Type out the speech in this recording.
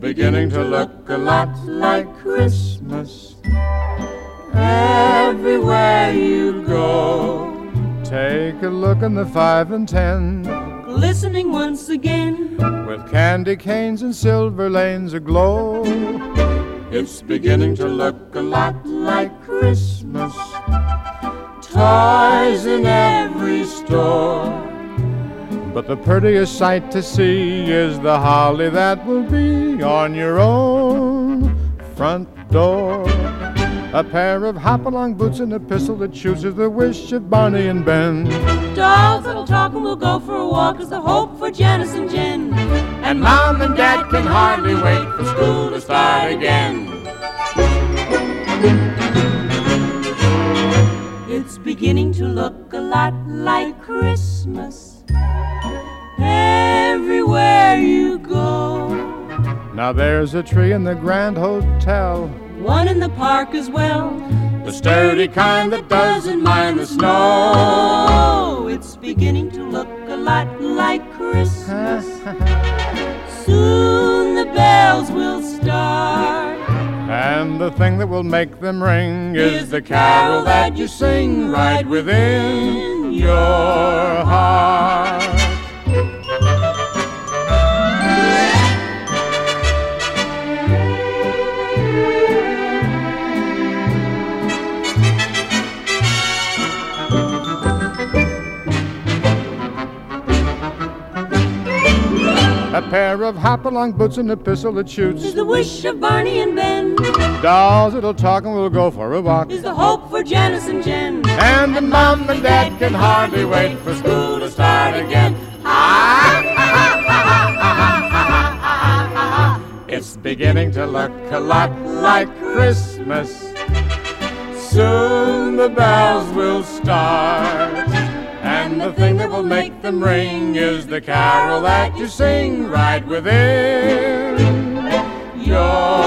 beginning to look a lot like Christmas everywhere you go. Take a look in the 5 and 10, glistening once again, with candy canes and silver lanes aglow. It's beginning to look a lot like Christmas, toys in every store. But the prettiest sight to see is the holly that will be on your own front door. A pair of hop-along boots and a pistol that shoots is the wish of Barney and Ben. Dolls that'll talk and we'll go for a walk is the hope for Janice and Jen. And Mom and Dad can hardly wait for school to start again. It's beginning to look a lot like Christmas everywhere you go. Now there's a tree in the Grand Hotel, one in the park as well, the sturdy kind that doesn't mind the snow. It's beginning to look a lot like Christmas. Soon the bells will start, and the thing that will make them ring is the carol that you sing right within your heart. A pair of hop-along boots and a pistol that shoots is the wish of Barney and Ben. Dolls that'll talk and we'll go for a walk is the hope for Janice and Jen. And the Mom and Dad can hardly wait for school to start again. It's beginning to look a lot like Christmas. Soon the bells will start, and the thing that will make them ring is the carol that you sing right within your